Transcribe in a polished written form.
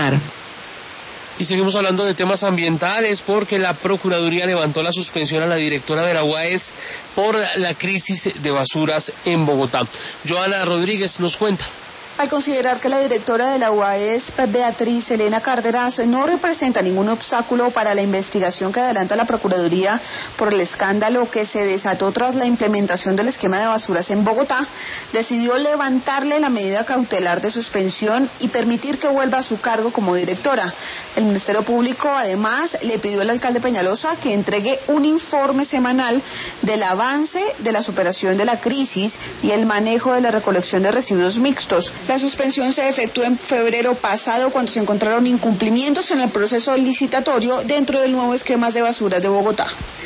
César. Y seguimos hablando de temas ambientales porque la Procuraduría levantó la suspensión a la directora de la UAS por la crisis de basuras en Bogotá. Joana Rodríguez nos cuenta. Al considerar que la directora de la UAS, Beatriz Elena Cárdenas, no representa ningún obstáculo para la investigación que adelanta la Procuraduría por el escándalo que se desató tras la implementación del esquema de basuras en Bogotá, decidió levantarle la medida cautelar de suspensión y permitir que vuelva a su cargo como directora. El Ministerio Público, además, le pidió al alcalde Peñalosa que entregue un informe semanal del avance de la superación de la crisis y el manejo de la recolección de residuos mixtos. La suspensión se efectuó en febrero pasado cuando se encontraron incumplimientos en el proceso licitatorio dentro del nuevo esquema de basuras de Bogotá.